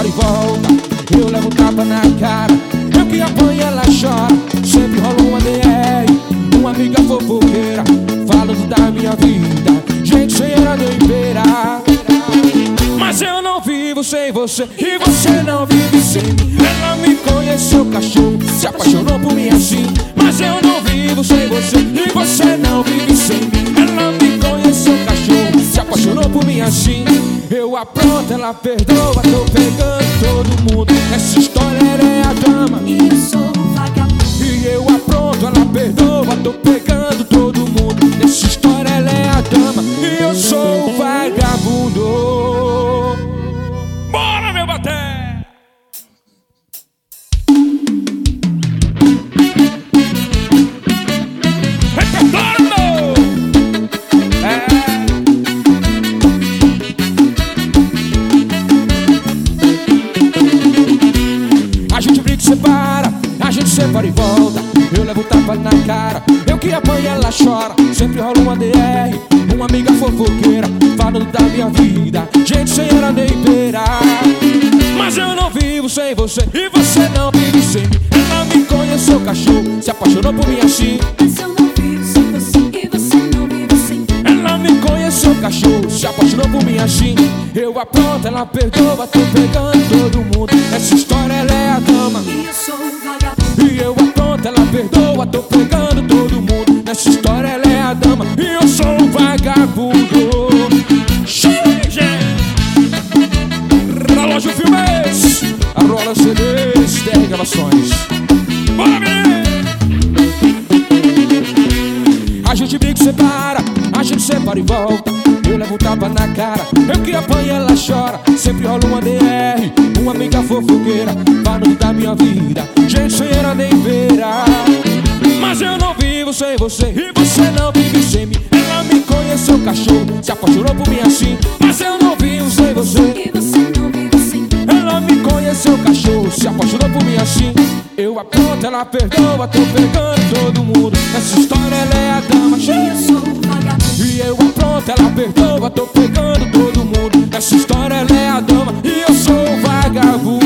separa e volta, eu levo tapa na cara. Eu que apanho, ela chora. Sempre rola uma DR, uma amiga fofoqueira, falando da minha vida, gente sem era nem beira. Mas eu não vivo sem você e você não vive sem mim. Ela me conheceu, cachorro, se apaixonou por mim assim. Mas eu não vivo sem você e você não vive sem mim. Ela me conheceu, cachorro, se apaixonou por mim assim. Eu apronto, ela perdoa, tô pegando todo mundo. Essa história é a dama E eu sou o vagabundo. e eu apronto, ela perdoa, tô pegando todo mundo. Nessa história ela é a dama e eu sou o vagabundo. Bora, meu baté! Repertório! A gente briga e separa, a gente separa e volta, eu levo tapa na cara. Eu que apanho, ela chora. Sempre rola uma DR, uma amiga fofoqueira, falando da minha vida, gente sem era nem beira. Mas eu não vivo sem você e você não vive sem mim. Ela me conheceu, cachorro, se apaixonou por mim assim. Mas eu não vivo sem você e você não vive sem mim. Ela me conheceu, cachorro, se apaixonou por mim assim. Eu apronto, ela perdoa, tô pegando todo mundo. Essa história ela é a dama E eu sou o vagabundo. e eu apronto, ela perdoa, tô pegando todo mundo. Nessa história ela é a dama e eu sou o vagabundo. Chega! Relógio Filmes, a Rola CDs, TR Gravações. Bora, menino! A gente briga e separa, a gente separa e volta, eu levo tapa na cara. Eu que apanho, ela chora. Sempre rola uma DR, uma amiga fofoqueira, falando da minha vida, gente sem era nem beira. Mas eu não vivo sem você e você não vive sem mim. Ela me conheceu, cachorro, se apaixonou por mim assim. Mas eu não vivo sem você E você não vive sem mim. ela me conheceu, cachorro, se apaixonou por mim assim. Eu apronto, ela perdoa, tô pegando todo mundo. Essa história ela é a dama E eu sou o vagabundo. e eu apronto, ela perdoa, tô pegando todo mundo. Essa história ela é a dama e eu sou o vagabundo.